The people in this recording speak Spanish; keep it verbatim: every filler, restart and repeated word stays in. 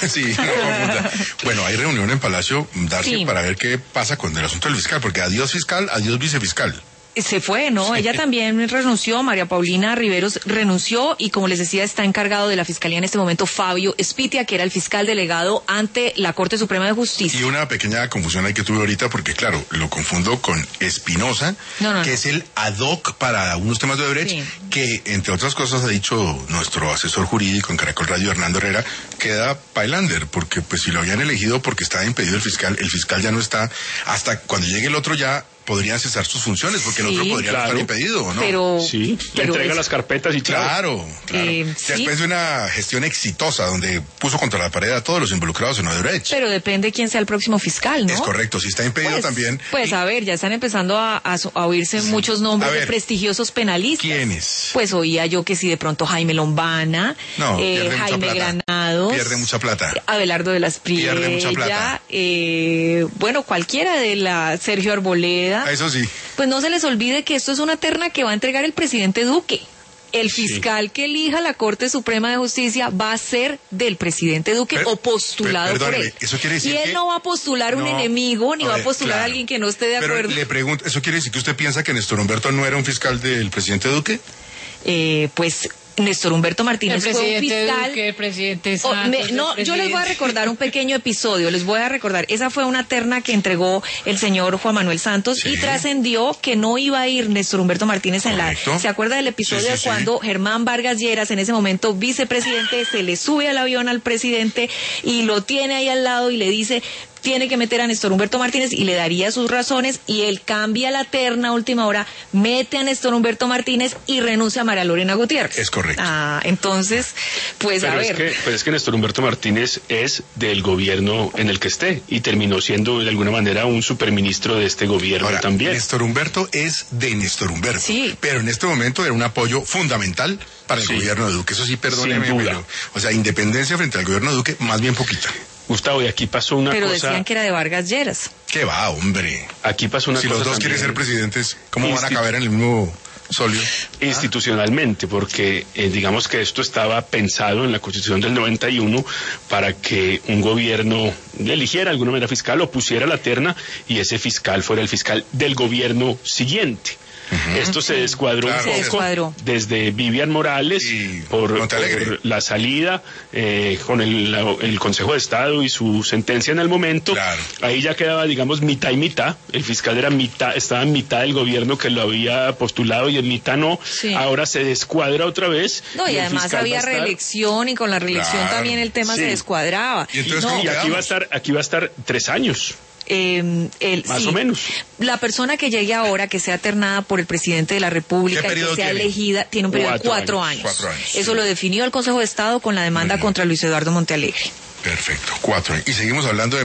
Sí, no confunda. Bueno, hay reunión en Palacio, Darcy, Sí. para ver qué pasa con el asunto del fiscal, porque adiós fiscal, adiós vicefiscal. Se fue, ¿no? Sí. Ella también renunció, María Paulina Riveros renunció y como les decía está encargado de la Fiscalía en este momento Fabio Espitia, que era el fiscal delegado ante la Corte Suprema de Justicia. Y una pequeña confusión ahí que tuve ahorita, porque claro, lo confundo con Espinosa, No, no, que no. es el ad hoc para unos temas de Odebrecht, Sí. que entre otras cosas ha dicho nuestro asesor jurídico en Caracol Radio, Hernando Herrera, queda Pailander, porque pues si lo habían elegido porque estaba impedido el fiscal, el fiscal ya no está, hasta cuando llegue el otro ya podrían cesar sus funciones, porque Sí, el otro podría claro. estar impedido, ¿o no? Pero, Sí, le pero entrega es- las carpetas y chao. Claro, claro. Eh, Después sí. de una gestión exitosa donde puso contra la pared a todos los involucrados en Odebrecht. pero depende quién sea el próximo fiscal, ¿no? Es correcto, si está impedido Pues, también. pues Y- a ver, ya están empezando a, a, a oírse muchos nombres A ver, de prestigiosos penalistas. ¿quiénes? Pues oía yo que si de pronto Jaime Lombana, No, eh, pierde mucha Jaime plata. Granados, Pierde mucha plata. Abelardo de las Pierde mucha plata. Priella, eh, bueno, cualquiera de la Sergio Arboleda. Eso sí. Pues no se les olvide que esto es una terna que va a entregar el presidente Duque. El fiscal que elija la Corte Suprema de Justicia va a ser del presidente Duque Per- o postulado per- por perdóneme, él. eso quiere decir y él que- no va a postular un No, enemigo ni a va ver, a postular claro. a alguien que no esté de Pero acuerdo. le pregunto, ¿eso quiere decir que usted piensa que Néstor Humberto no era un fiscal del presidente Duque? Eh, pues Néstor Humberto El Martínez fue un presidente fiscal. Duque, el presidente Oh, Santos, me- el no, yo les voy a presidente- recordar un pequeño episodio, les voy a recordar. Esa fue una terna que entregó el señor Juan Manuel Santos Sí. y trascendió que no iba a ir Néstor Humberto Martínez en la... Correcto. ¿Se acuerda del episodio Sí, sí, de sí. cuando Germán Vargas Lleras, en ese momento vicepresidente, se le sube al avión al presidente y lo tiene ahí al lado y le dice... tiene que meter a Néstor Humberto Martínez y le daría sus razones y él cambia la terna a última hora, mete a Néstor Humberto Martínez y renuncia a María Lorena Gutiérrez. Es correcto. Ah, entonces, pues Pero a es ver. que, pues es que Néstor Humberto Martínez es del gobierno en el que esté y terminó siendo de alguna manera un superministro de este gobierno Ahora, también. Néstor Humberto es de Néstor Humberto. Sí. Pero en este momento era un apoyo fundamental para el Sí. gobierno de Duque. Eso sí, perdóneme, Sin duda. pero, o sea, independencia frente al gobierno de Duque, más bien poquita. Gustavo, y aquí pasó una Pero cosa. decían que era de Vargas Lleras. ¿Qué va, hombre? Aquí pasó una Si cosa los dos quieren también ser presidentes, ¿cómo van a Insti- caber en el mismo solio? institucionalmente, porque eh, digamos que esto estaba pensado en la Constitución del noventa y uno para que un gobierno eligiera de alguna manera fiscal o pusiera la terna y ese fiscal fuera el fiscal del gobierno siguiente. Esto se descuadró Claro. un Se poco descuadró. desde Vivian Morales Y por, Montealegre. por la salida eh, con el, la- el Consejo de Estado y su sentencia en el momento. Claro. Ahí ya quedaba, digamos, mitad y mitad. El fiscal era mitad, estaba en mitad del gobierno que lo había postulado y en mitad no. Sí. Ahora se descuadra otra vez. No, y el además fiscal había va a estar- reelección y con la reelección Claro. también el tema Sí. se descuadraba. Y entonces, No, ¿cómo Y aquí va a quedamos? estar, aquí va a estar tres años. eh, el- Más sí, o menos. La persona que llegue ahora, que sea ternada por el presidente de la República, ¿Qué y periodo que sea tiene? elegida, tiene un periodo Cuatro de cuatro años. años. Cuatro años, Eso sí. lo definió el Consejo de Estado con la demanda Muy bien. contra Luis Eduardo Montealegre. Perfecto, cuatro. Y seguimos hablando de